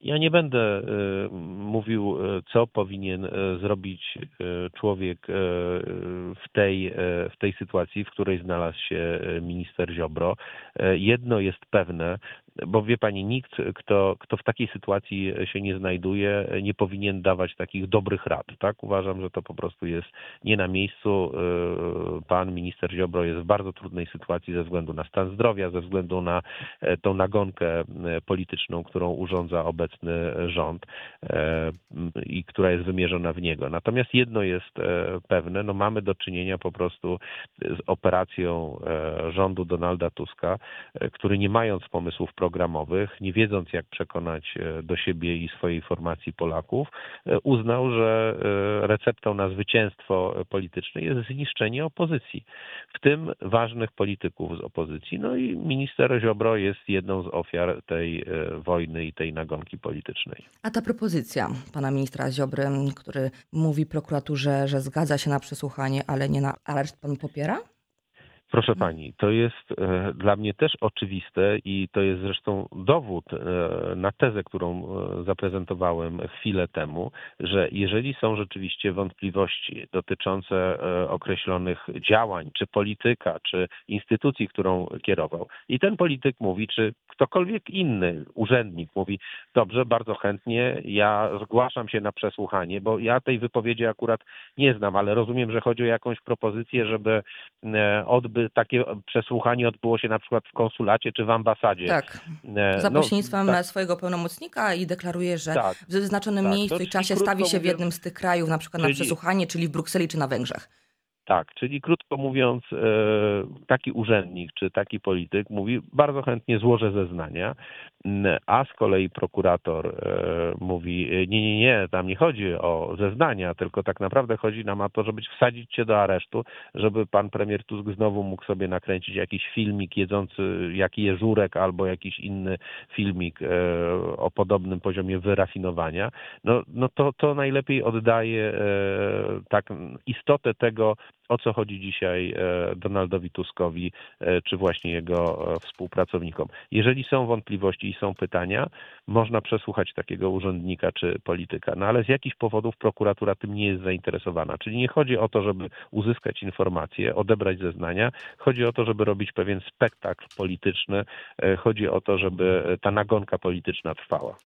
Ja nie będę mówił, co powinien zrobić człowiek w tej sytuacji, w której znalazł się minister Ziobro. Jedno jest pewne, bo wie pani, nikt, kto w takiej sytuacji się nie znajduje, nie powinien dawać takich dobrych rad. Tak? Uważam, że to po prostu jest nie na miejscu. Pan minister Ziobro jest w bardzo trudnej sytuacji ze względu na stan zdrowia, ze względu na tą nagonkę polityczną, którą urządza obecny rząd i która jest wymierzona w niego. Natomiast jedno jest pewne, no mamy do czynienia po prostu z operacją rządu Donalda Tuska, który nie mając pomysłów programowych, nie wiedząc jak przekonać do siebie i swojej formacji Polaków, uznał, że receptą na zwycięstwo polityczne jest zniszczenie opozycji, w tym ważnych polityków z opozycji. No i minister Ziobro jest jedną z ofiar tej wojny i tej nagonki politycznej. A ta propozycja pana ministra Ziobry, który mówi prokuraturze, że zgadza się na przesłuchanie, ale nie na areszt, pan popiera? Proszę pani, to jest dla mnie też oczywiste i to jest zresztą dowód na tezę, którą zaprezentowałem chwilę temu, że jeżeli są rzeczywiście wątpliwości dotyczące określonych działań, czy polityka, czy instytucji, którą kierował, i ten polityk mówi, czy ktokolwiek inny urzędnik mówi, dobrze, bardzo chętnie, ja zgłaszam się na przesłuchanie, bo ja tej wypowiedzi akurat nie znam, ale rozumiem, że chodzi o jakąś propozycję, żeby takie przesłuchanie odbyło się na przykład w konsulacie czy w ambasadzie. Tak. Za No, pośrednictwem swojego pełnomocnika i deklaruje, że tak, w wyznaczonym tak. miejscu No, i czyli czasie stawi krótko się w mówiąc, jednym z tych krajów, na przykład na przesłuchanie, czyli w Brukseli czy na Węgrzech. tak, czyli krótko mówiąc, taki urzędnik czy taki polityk mówi, bardzo chętnie złożę zeznania, a z kolei prokurator mówi, nie, tam nie chodzi o zeznania, tylko tak naprawdę chodzi nam o to, żeby wsadzić cię do aresztu, żeby pan premier Tusk znowu mógł sobie nakręcić jakiś filmik jedzący, jaki je żurek, albo jakiś inny filmik o podobnym poziomie wyrafinowania. No to najlepiej oddaje tak istotę tego, o co chodzi dzisiaj Donaldowi Tuskowi, czy właśnie jego współpracownikom. Jeżeli są wątpliwości i są pytania, można przesłuchać takiego urzędnika czy polityka. No ale z jakichś powodów prokuratura tym nie jest zainteresowana. Czyli nie chodzi o to, żeby uzyskać informacje, odebrać zeznania. Chodzi o to, żeby robić pewien spektakl polityczny. Chodzi o to, żeby ta nagonka polityczna trwała.